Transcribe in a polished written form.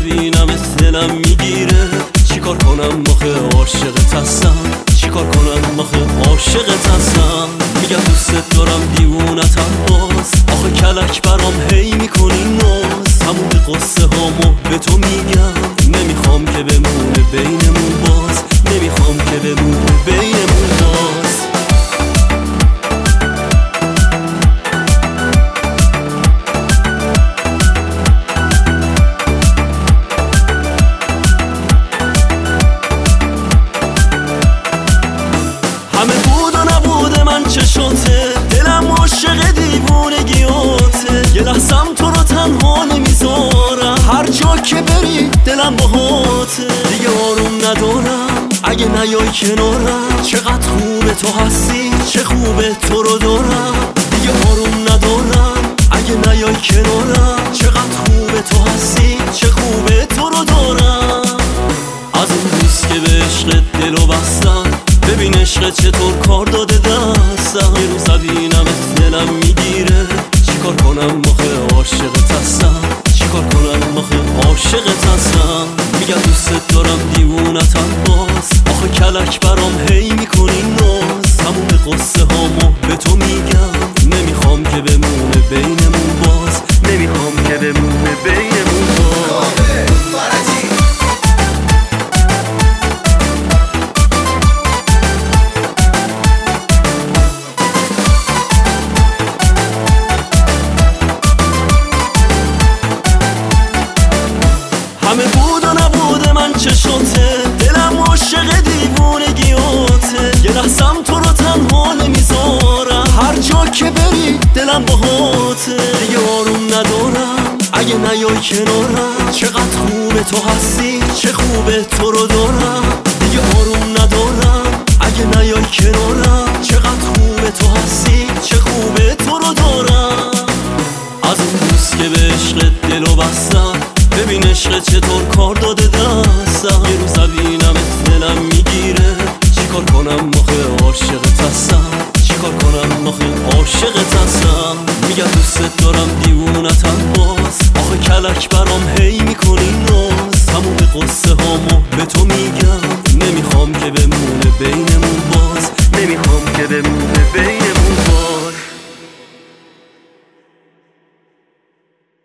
ببینم دلم میگیره. چیکار کنم آخه عاشقت هستم، چیکار کنم آخه عاشقت هستم. میگم دوست دارم دیوونتم باز، آخه کلک برام هی میکنی ناز. تموم قصه هامو به تو میگم، نمیخوام که بمونه بینمون باز، نمیخوام که بمونه بینمون باز. همه بود و نبوده من چشاته، دلم عاشق دیوونگیاته. یه لحظم تو رو تنها نمیذارم، هر جا که بری دلم باهاته. دیگه آروم ندارم اگه نیای کنارم، چقدر خوبه تو هستی، چه خوبه تو رو دارم. دیگه آروم ندارم اگه نیای کنارم، چقدر خوبه تو هستی، چه خوبه تو رو دارم. از اون روز که به عشقت دلو بستم، ببین عشق چطور کار داده دستم. یه روز ببینم دلم میگیره. چیکار کنم آخه عاشقت هستم، چیکار کنم آخه عاشقت هستم. میگم دوست دارم دیوونتم باز، آخه کلک برام هی میکنی ناز. تموم قصه هامو به تو میگم، نمیخوام که بمونه بینمون باز، نمیخوام که بمونه بینمون باز. همه بود و نبوده من چشاته، دلم عاشق دیوونگیاته. یه لحظم تو رو تنها نمیذارم، هر جا که بری دلم باهاته. دیگه آروم ندارم اگه نیای کنارم، چقدر خوبه تو هستی، چه خوبه تو رو دارم. دیگه آروم ندارم اگه نیای کنارم، چقدر خوبه تو هستی، چه خوبه تو رو دارم. از اون روز که به عشقت دلو بستم، ببین عشق چطور کار داده دستم. یه روز ببینم دلم میگیره. چیکار کنم آخه عاشقت هستم، چیکار کنم آخه عاشقت هستم. میگم دوست دارم دیوونتم باز، آخه کلک برام هی میکنی ناز. تموم قصه هامو به تو